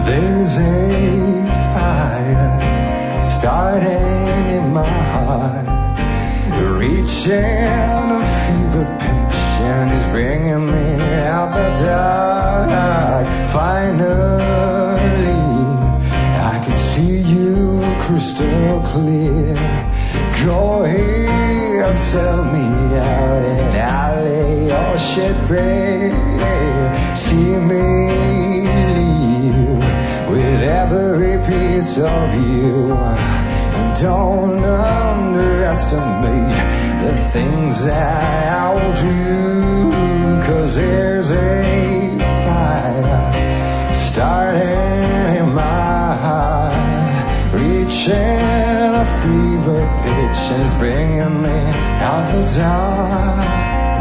There's a fire starting in my heart, reaching a fever pitch, and it's bringing me out the dark. Finally, I can see you crystal clear. Go ahead, sell me out, and I'll lay your shit bare. See me leave with every piece of you. And don't underestimate the things that I'll do, 'cause there's a fire starting in my heart, reaching a fever pitch, and it's bringing me out the dark.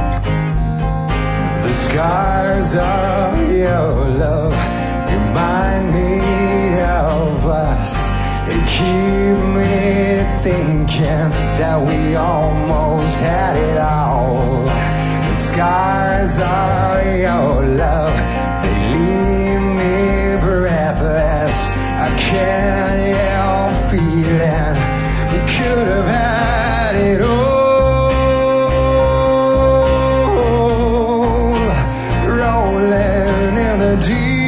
The scars of your love remind me of us. They keep me thinking that we almost had it all. The scars of your love, they leave me breathless. I can't help feeling we could have had it all. Rolling in the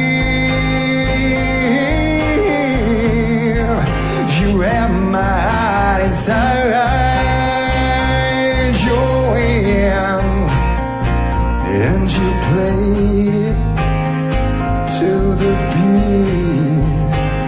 deep, you have my heart inside your hand, and you played it to the beat.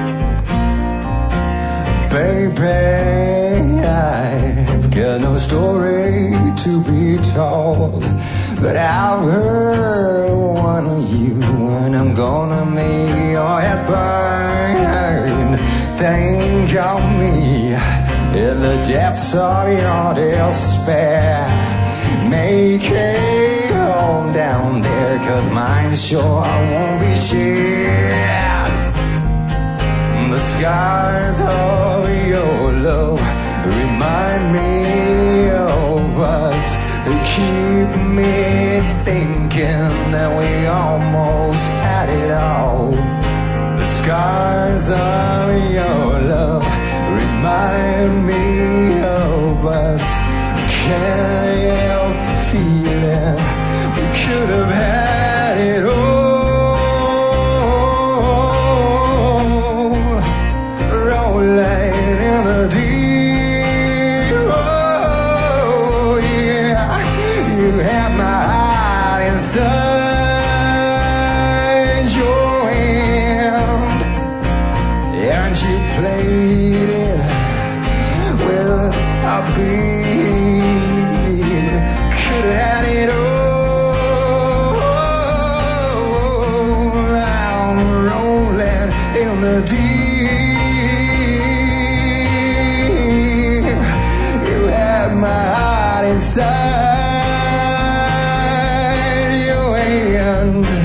Baby, I've got no story to be told, but I've heard one of you, and I'm gonna make your head burn. Think of me in the depths of your despair. Make it home down there, 'cause mine sure won't be shared. The scars of your love remind me of us. They keep me thinking that we almost had it all. The scars of your love remind me of us. Can't help feeling we could have had it all. Rolling in the deep, oh yeah. You have my heart inside your hand, and you played it with a beat. Could have had it all. I'm rolling in the deep. You had my heart inside your hand.